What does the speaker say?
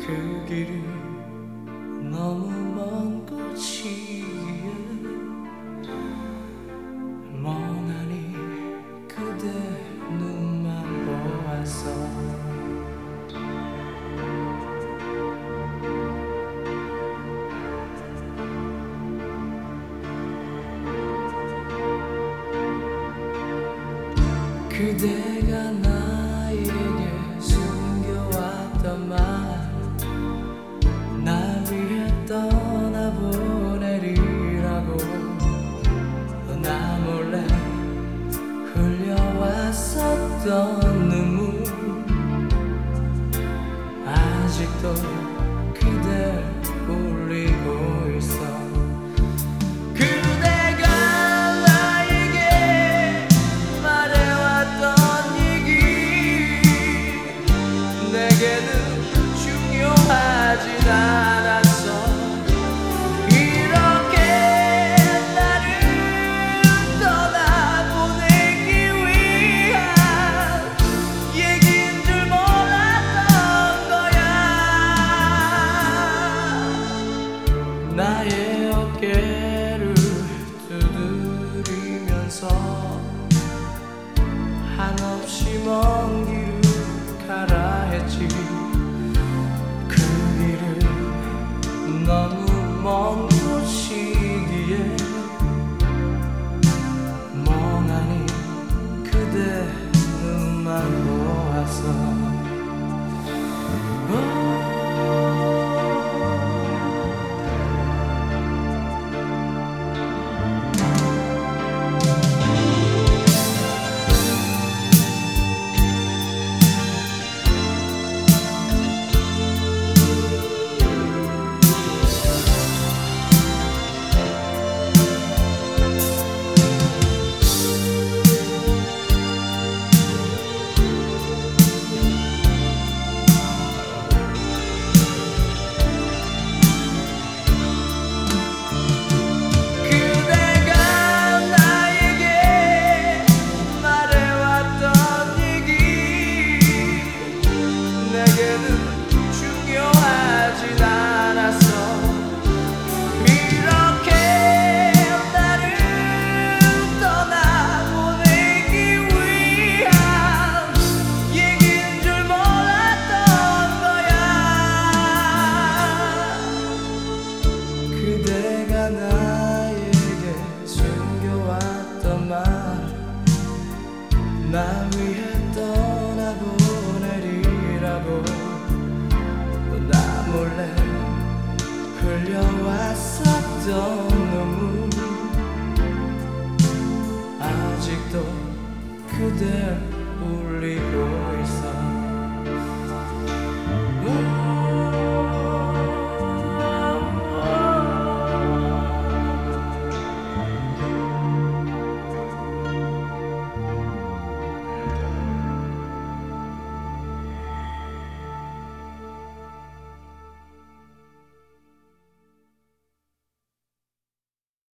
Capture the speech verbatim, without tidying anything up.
그 길은 너무 먼 곳이기에 멍하니 그대 눈만 보았어. 그대가 나에게 숨겨왔던 말, 날 위해 떠나보내리라고 나 몰래 흘려왔었던 눈물, 아직도 그댈 울리고 있어. 중요하진 않았어. 이렇게 나를 떠나보내기 위한 얘긴 줄 몰랐던 거야. 나의 어깨를 두드리면서 한없이 먼 길을 가라 했지. 너무 먼 곳이기에 멍하니 그대 눈만 보았어. 중요하진 않았어. 이렇게 나를 떠나보내기 위한 얘긴 줄 몰랐던 거야. 그대가 나에게 숨겨왔던 말, 나 위해 떠나보내리라고 나 몰래 흘려왔었던 눈물, 아직도 그댈 울리고 있어.